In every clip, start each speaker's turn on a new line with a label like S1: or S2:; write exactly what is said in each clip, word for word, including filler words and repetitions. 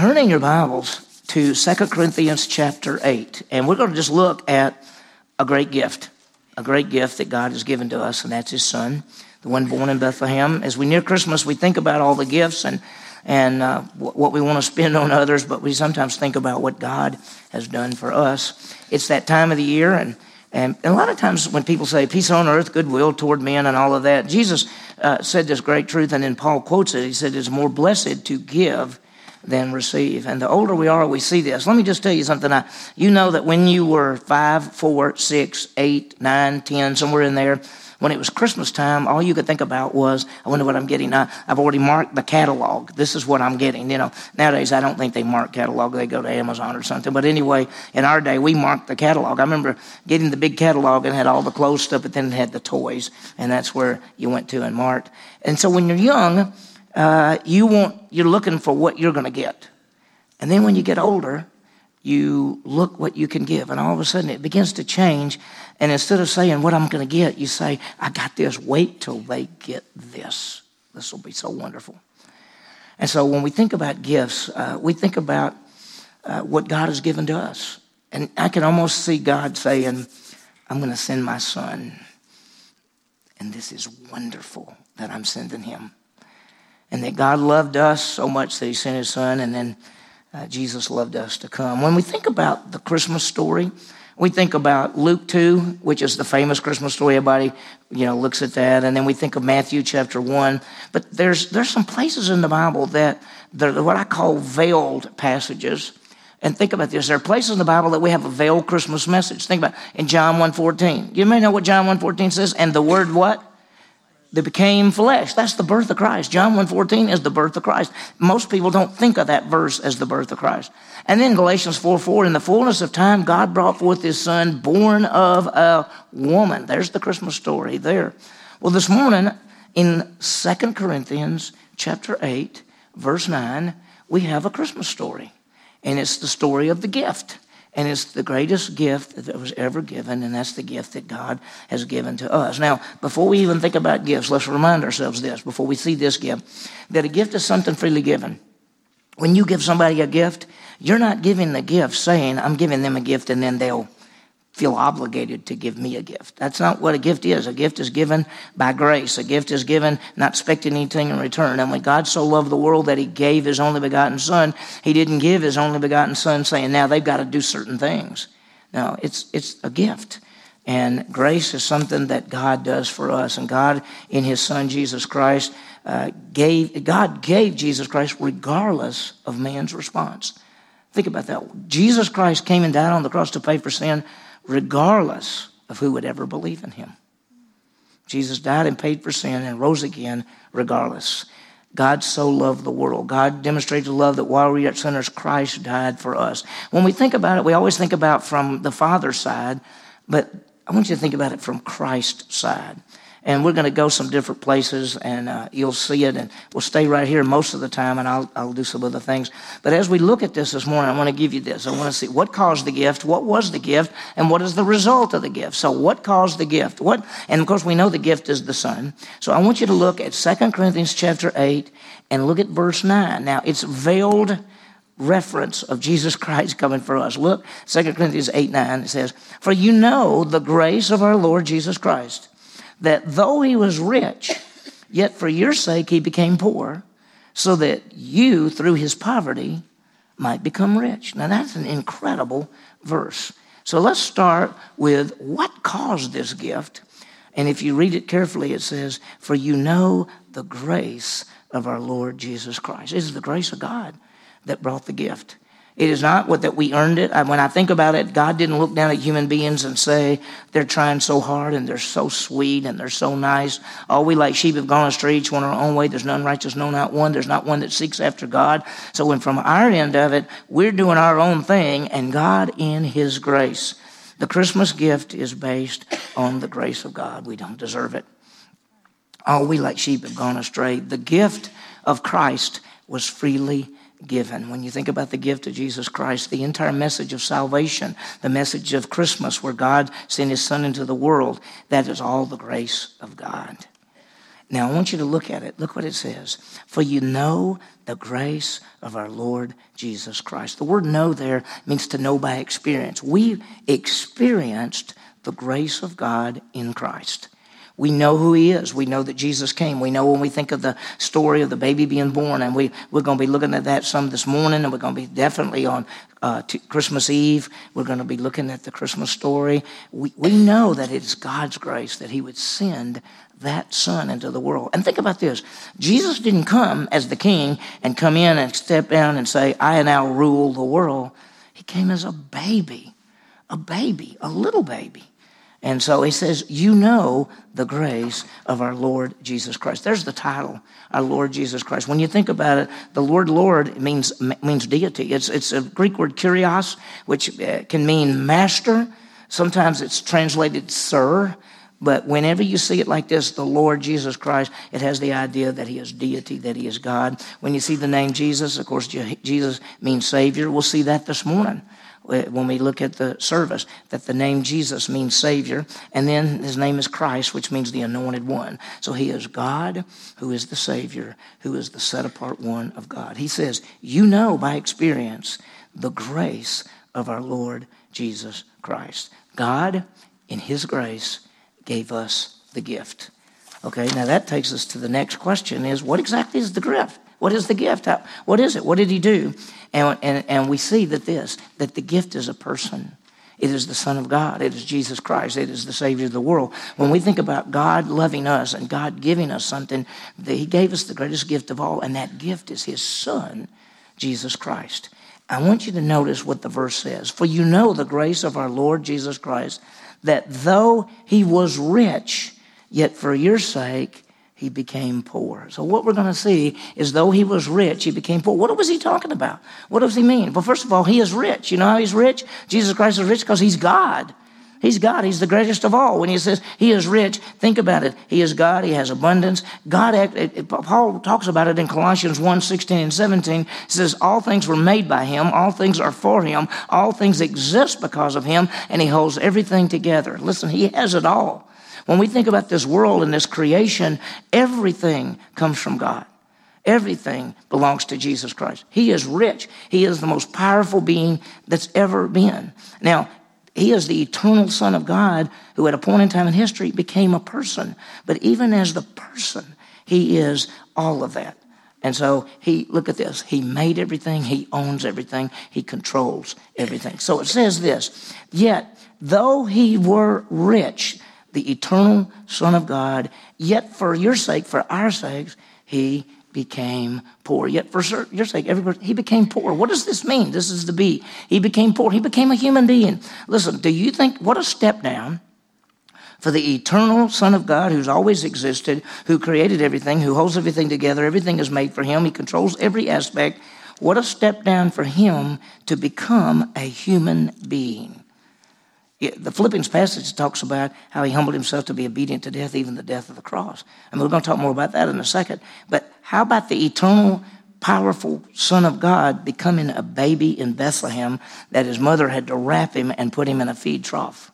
S1: turn in your Bibles to Second Corinthians chapter eight, and we're going to just look at a great gift, a great gift that God has given to us, and that's his son, the one born in Bethlehem. As we near Christmas, we think about all the gifts and and uh, what we want to spend on others, but we sometimes think about what God has done for us. It's that time of the year, and and a lot of times when people say peace on earth, goodwill toward men, and all of that, Jesus uh, said this great truth, and then Paul quotes it. He said, it's more blessed to give than receive. And the older we are, we see this. Let me just tell you something. I, you know that when you were five, four, six, eight, nine, ten, somewhere in there, when it was Christmas time, all you could think about was, I wonder what I'm getting. Now, I've already marked the catalog. This is what I'm getting. You know, nowadays I don't think they mark catalog. They go to Amazon or something. But anyway, in our day, we marked the catalog. I remember getting the big catalog and had all the clothes stuff, but then it had the toys, and that's where you went to and marked. And so when you're young, uh, you want you're looking for what you're going to get, and then when you get older, you look what you can give, and all of a sudden it begins to change. And instead of saying what I'm going to get, you say, I got this. Wait till they get this. This will be so wonderful. And so when we think about gifts, uh, we think about uh, what God has given to us. And I can almost see God saying, I'm going to send my son. And this is wonderful that I'm sending him. And that God loved us so much that he sent his son, and then uh, Jesus loved us to come. When we think about the Christmas story, we think about Luke two, which is the famous Christmas story. Everybody, you know, looks at that. And then we think of Matthew chapter one. But there's there's some places in the Bible that they're what I call veiled passages. And think about this. There are places in the Bible that we have a veiled Christmas message. Think about in John one fourteen. You may know what John one fourteen says. And the word what? That became flesh. That's the birth of Christ. John one fourteen is the birth of Christ. Most people don't think of that verse as the birth of Christ. And then Galatians four four, in the fullness of time, God brought forth his son, born of a woman. There's the Christmas story there. Well, this morning in Second Corinthians chapter eight, verse nine, we have a Christmas story. And it's the story of the gift. And it's the greatest gift that was ever given, and that's the gift that God has given to us. Now, before we even think about gifts, let's remind ourselves this, before we see this gift, that a gift is something freely given. When you give somebody a gift, you're not giving the gift saying, I'm giving them a gift, and then they'll feel obligated to give me a gift. That's not what a gift is. A gift is given by grace. A gift is given not expecting anything in return. And when God so loved the world that he gave his only begotten son, he didn't give his only begotten son saying, now they've got to do certain things. No, it's it's a gift. And grace is something that God does for us. And God, in his son, Jesus Christ, uh, gave, God gave Jesus Christ regardless of man's response. Think about that. Jesus Christ came and died on the cross to pay for sin regardless of who would ever believe in him. Jesus died and paid for sin and rose again regardless. God so loved the world. God demonstrated love that while we were yet sinners, Christ died for us. When we think about it, we always think about from the Father's side, but I want you to think about it from Christ's side. And we're going to go some different places, and uh, you'll see it, and we'll stay right here most of the time, and I'll, I'll do some other things. But as we look at this this morning, I want to give you this. I want to see what caused the gift, what was the gift, and what is the result of the gift. So what caused the gift? What? And, of course, we know the gift is the Son. So I want you to look at Second Corinthians chapter eight and look at verse nine. Now, it's veiled reference of Jesus Christ coming for us. Look, Second Corinthians eight nine, it says, for you know the grace of our Lord Jesus Christ, that though he was rich, yet for your sake he became poor, so that you, through his poverty, might become rich. Now that's an incredible verse. So let's start with what caused this gift. And if you read it carefully, it says, for you know the grace of our Lord Jesus Christ. It is the grace of God that brought the gift. It is not what that we earned it. When I think about it, God didn't look down at human beings and say, they're trying so hard and they're so sweet and they're so nice. All we like sheep have gone astray, each one our own way. There's none righteous, no, not one. There's not one that seeks after God. So when from our end of it, we're doing our own thing, and God in his grace. The Christmas gift is based on the grace of God. We don't deserve it. All we like sheep have gone astray. The gift of Christ was freely given. When you think about the gift of Jesus Christ, the entire message of salvation, the message of Christmas where God sent his son into the world, that is all the grace of God. Now, I want you to look at it. Look what it says. For you know the grace of our Lord Jesus Christ. The word know there means to know by experience. We experienced the grace of God in Christ. We know who he is. We know that Jesus came. We know when we think of the story of the baby being born, and we, we're going to be looking at that some this morning, and we're going to be definitely on uh, t- Christmas Eve. We're going to be looking at the Christmas story. We, we know that it's God's grace that he would send that son into the world. And think about this. Jesus didn't come as the king and come in and step down and say, I now rule the world. He came as a baby, a baby, a little baby. And so he says, you know the grace of our Lord Jesus Christ. There's the title, our Lord Jesus Christ. When you think about it, the word Lord means means deity. It's, it's a Greek word kurios, which can mean master. Sometimes it's translated sir. But whenever you see it like this, the Lord Jesus Christ, it has the idea that he is deity, that he is God. When you see the name Jesus, of course, Jesus means Savior. We'll see that this morning when we look at the service, that the name Jesus means Savior, and then his name is Christ, which means the anointed one. So he is God, who is the Savior, who is the set-apart one of God. He says, you know by experience the grace of our Lord Jesus Christ. God, in his grace, gave us the gift. Okay, now that takes us to the next question is, what exactly is the gift? What is the gift? How, what is it? What did he do? And, and, and we see that this, that the gift is a person. It is the Son of God. It is Jesus Christ. It is the Savior of the world. When we think about God loving us and God giving us something, that he gave us the greatest gift of all, and that gift is his Son, Jesus Christ. I want you to notice what the verse says. For you know the grace of our Lord Jesus Christ, that though he was rich, yet for your sake he became poor. So what we're going to see is though he was rich, he became poor. What was he talking about? What does he mean? Well, first of all, he is rich. You know how he's rich? Jesus Christ is rich because he's God. He's God. He's the greatest of all. When he says he is rich, think about it. He is God. He has abundance. God, it, it, Paul talks about it in Colossians one, sixteen and seventeen. He says all things were made by him. All things are for him. All things exist because of him, and he holds everything together. Listen, he has it all. When we think about this world and this creation, everything comes from God. Everything belongs to Jesus Christ. He is rich. He is the most powerful being that's ever been. Now, he is the eternal Son of God who at a point in time in history became a person. But even as the person, he is all of that. And so he, look at this, he made everything, he owns everything, he controls everything. So it says this, yet though he were rich, the eternal Son of God, yet for your sake, for our sakes, he became poor. Yet for your sake, everybody, he became poor. What does this mean? This is the B. He became poor. He became a human being. Listen, do you think, what a step down for the eternal Son of God who's always existed, who created everything, who holds everything together. Everything is made for him. He controls every aspect. What a step down for him to become a human being. The Philippians passage talks about how he humbled himself to be obedient to death, even the death of the cross. And we're going to talk more about that in a second. But how about the eternal, powerful Son of God becoming a baby in Bethlehem that his mother had to wrap him and put him in a feed trough?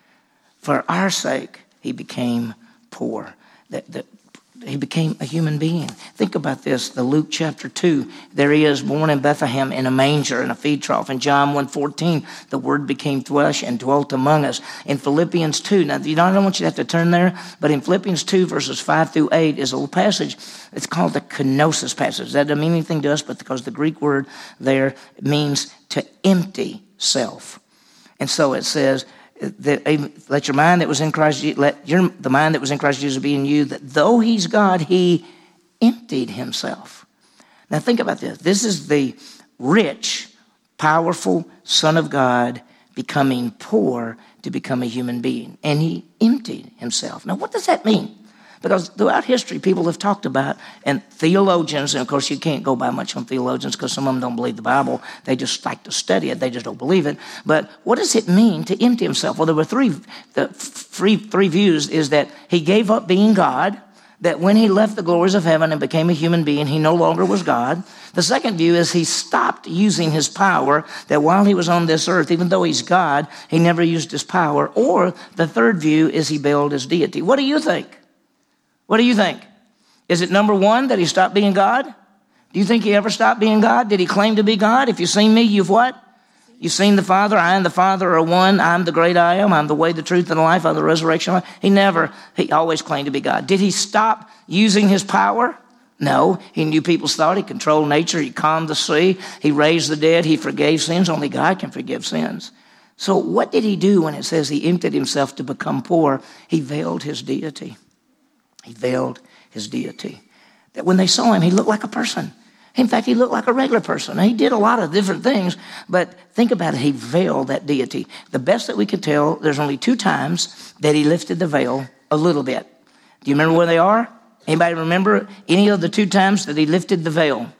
S1: For our sake, he became poor. That, that he became a human being. Think about this, the Luke chapter two. There he is, born in Bethlehem in a manger, in a feed trough. In John one fourteen, the Word became flesh and dwelt among us. In Philippians two, now you know, I don't want you to have to turn there, but in Philippians two, verses five through eight is a little passage. It's called the kenosis passage. That doesn't mean anything to us, but because the Greek word there means to empty self. And so it says, that, let your mind that was in Christ, let your, the mind that was in Christ Jesus be in you, that though he's God, he emptied himself. Now think about this. This is the rich, powerful Son of God becoming poor to become a human being. And he emptied himself. Now what does that mean? Because throughout history, people have talked about, and theologians, and of course you can't go by much on theologians because some of them don't believe the Bible. They just like to study it. They just don't believe it. But what does it mean to empty himself? Well, there were three, the three, three views is that he gave up being God, that when he left the glories of heaven and became a human being, he no longer was God. The second view is he stopped using his power, that while he was on this earth, even though he's God, he never used his power. Or the third view is he bailed his deity. What do you think? What do you think? Is it number one that he stopped being God? Do you think he ever stopped being God? Did he claim to be God? If you've seen me, you've what? You've seen the Father. I and the Father are one. I'm the great I am. I'm the way, the truth, and the life. I'm the resurrection. Life. He never, he always claimed to be God. Did he stop using his power? No. He knew people's thought. He controlled nature. He calmed the sea. He raised the dead. He forgave sins. Only God can forgive sins. So what did he do when it says he emptied himself to become poor? He veiled his deity. He veiled his deity. That when they saw him, he looked like a person. In fact, he looked like a regular person. He did a lot of different things, but think about it. He veiled that deity. The best that we can tell, there's only two times that he lifted the veil a little bit. Do you remember where they are? Anybody remember any of the two times that he lifted the veil?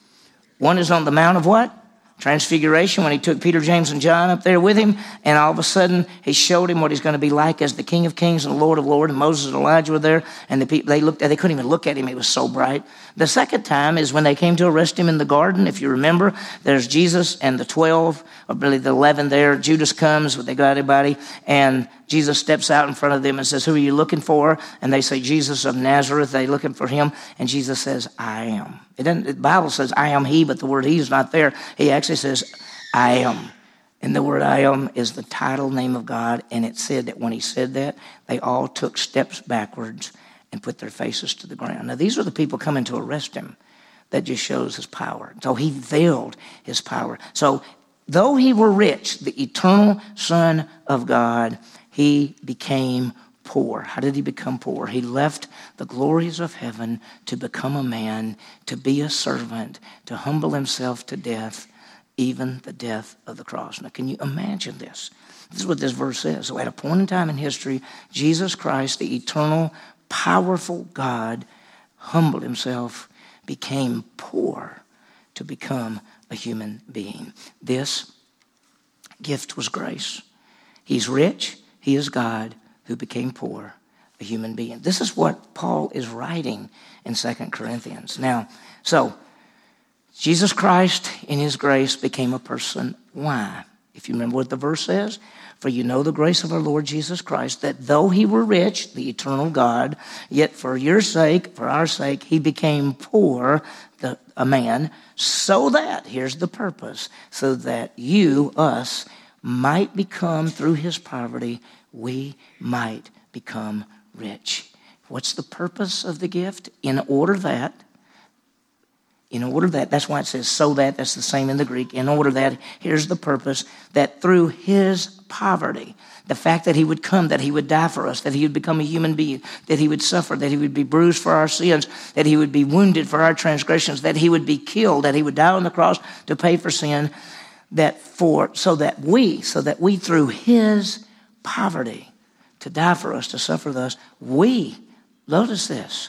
S1: One is on the Mount of what? Transfiguration, when he took Peter, James, and John up there with him, and all of a sudden he showed him what he's going to be like as the King of Kings and the Lord of Lords. And Moses and Elijah were there, and the people, they looked at, they couldn't even look at him. He was so bright. The second time is when they came to arrest him in the garden. If you remember, there's Jesus and the twelve, or really the eleven there. Judas comes, they got everybody, and Jesus steps out in front of them and says, "Who are you looking for?" And they say, "Jesus of Nazareth." They looking for him, and Jesus says, "I am." It doesn't, the Bible says, "I am he," but the word "he" is not there. He actually says, "I am." And the word "I am" is the title name of God. And it said that when he said that, they all took steps backwards and put their faces to the ground. Now, these are the people coming to arrest him. That just shows his power. So he veiled his power. So though he were rich, the eternal Son of God, he became poor. How did he become poor? He left the glories of heaven to become a man, to be a servant, to humble himself to death, even the death of the cross. Now, can you imagine this? This is what this verse says. So at a point in time in history, Jesus Christ, the eternal, powerful God, humbled himself, became poor to become a human being. This gift was grace. He's rich. He is God who became poor, a human being. This is what Paul is writing in Second Corinthians. Now, so Jesus Christ in his grace became a person. Why? If you remember what the verse says, "For you know the grace of our Lord Jesus Christ, that though he were rich, the eternal God, yet for your sake, for our sake, he became poor, the, a man, so that," here's the purpose, "so that you, us, might become, through his poverty, we might become rich." What's the purpose of the gift? In order that, in order that, that's why it says "so that," that's the same in the Greek. In order that, here's the purpose, that through his poverty, the fact that he would come, that he would die for us, that he would become a human being, that he would suffer, that he would be bruised for our sins, that he would be wounded for our transgressions, that he would be killed, that he would die on the cross to pay for sin, that for, so that we, so that we through his poverty, to die for us, to suffer with us, we, notice this,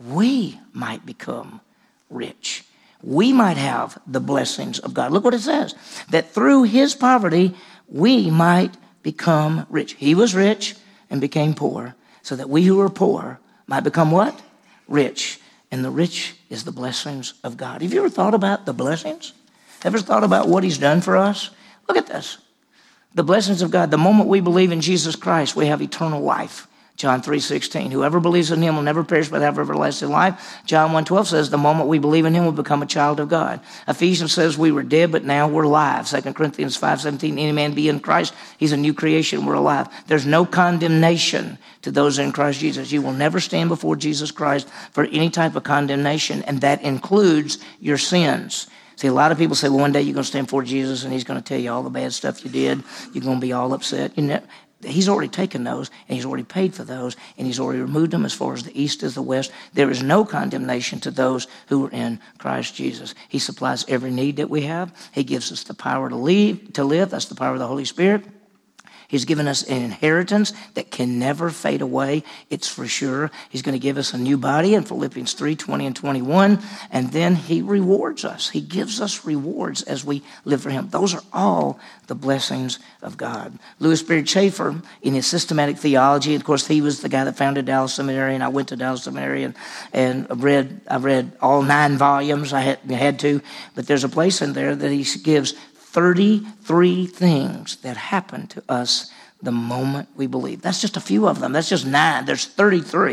S1: we might become rich. We might have the blessings of God. Look what it says, that through his poverty, we might become rich. He was rich and became poor, so that we who are poor might become what? Rich. And the rich is the blessings of God. Have you ever thought about the blessings? Ever thought about what he's done for us? Look at this. The blessings of God. The moment we believe in Jesus Christ, we have eternal life. John three sixteen. Whoever believes in him will never perish but have everlasting life. John one twelve says the moment we believe in him, we'll become a child of God. Ephesians says we were dead, but now we're alive. Second Corinthians five seventeen. Any man be in Christ, he's a new creation. We're alive. There's no condemnation to those in Christ Jesus. You will never stand before Jesus Christ for any type of condemnation, and that includes your sins. See, a lot of people say, well, one day you're going to stand before Jesus and he's going to tell you all the bad stuff you did. You're going to be all upset. You know, he's already taken those, and he's already paid for those, and he's already removed them as far as the east is the west. There is no condemnation to those who are in Christ Jesus. He supplies every need that we have. He gives us the power to live. To live. That's the power of the Holy Spirit. He's given us an inheritance that can never fade away. It's for sure. He's going to give us a new body in Philippians three twenty and twenty-one. And then he rewards us. He gives us rewards as we live for him. Those are all the blessings of God. Louis Beard Schaefer, in his systematic theology, of course, he was the guy that founded Dallas Seminary, and I went to Dallas Seminary and, and I've read, I've read all nine volumes. I had, had to, but there's a place in there that he gives thirty-three things that happen to us the moment we believe. That's just a few of them. That's just nine. There's thirty-three.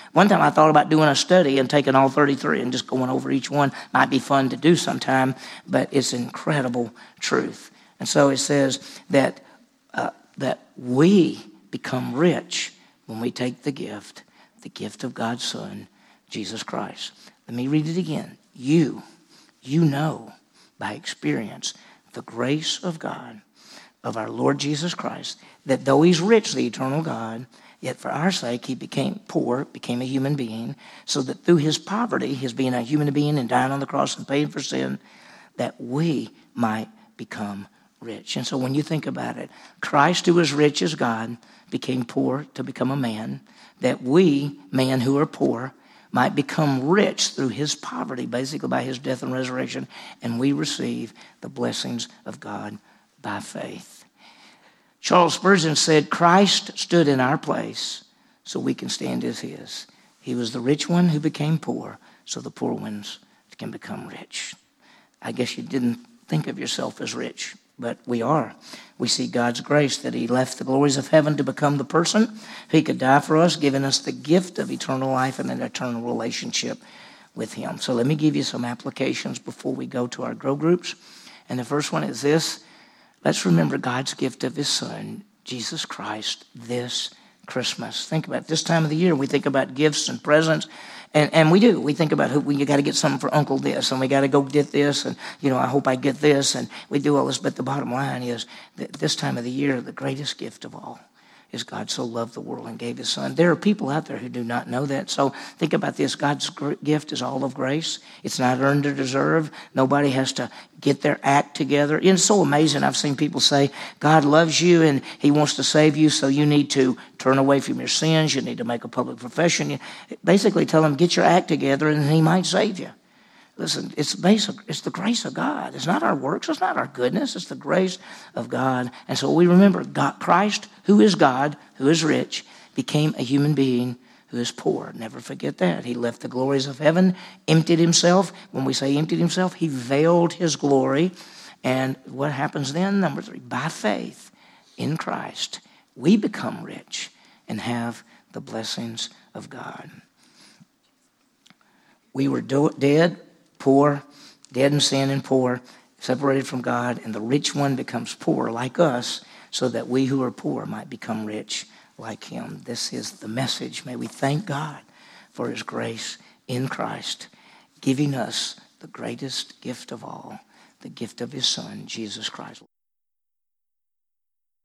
S1: One time I thought about doing a study and taking all thirty-three and just going over each one. Might be fun to do sometime, but it's incredible truth. And so it says that uh, that we become rich when we take the gift, the gift of God's Son, Jesus Christ. Let me read it again. You, you know by experience the grace of God, of our Lord Jesus Christ, that though he's rich, the eternal God, yet for our sake he became poor, became a human being, so that through his poverty, his being a human being and dying on the cross and paying for sin, that we might become rich. And so when you think about it, Christ, who was rich as God, became poor to become a man, that we, men who are poor, might become rich through his poverty, basically by his death and resurrection, and we receive the blessings of God by faith. Charles Spurgeon said, Christ stood in our place so we can stand as his. He was the rich one who became poor so the poor ones can become rich. I guess you didn't think of yourself as rich, but we are. We see God's grace that he left the glories of heaven to become the person. He could die for us, giving us the gift of eternal life and an eternal relationship with him. So let me give you some applications before we go to our grow groups. And the first one is this. Let's remember God's gift of his Son, Jesus Christ, this Christmas. Think about it. This time of the year, we think about gifts and presents. And, and we do. We think about who we got to get something for Uncle this, and we got to go get this, and, you know, I hope I get this, and we do all this. But the bottom line is that this time of the year, the greatest gift of all is God so loved the world and gave his Son. There are people out there who do not know that. So think about this. God's gift is all of grace. It's not earned or deserved. Nobody has to get their act together. It's so amazing. I've seen people say, God loves you and he wants to save you, so you need to turn away from your sins. You need to make a public profession. You basically tell him, get your act together and he might save you. Listen, it's basic. It's the grace of God. It's not our works. It's not our goodness. It's the grace of God. And so we remember God, Christ, who is God, who is rich, became a human being who is poor. Never forget that. He left the glories of heaven, emptied himself. When we say emptied himself, he veiled his glory. And what happens then? Number three, by faith in Christ, we become rich and have the blessings of God. We were do- dead, poor, dead in sin and poor, separated from God, and the rich one becomes poor like us, so that we who are poor might become rich like him. This is the message. May we thank God for his grace in Christ, giving us the greatest gift of all, the gift of his Son, Jesus Christ.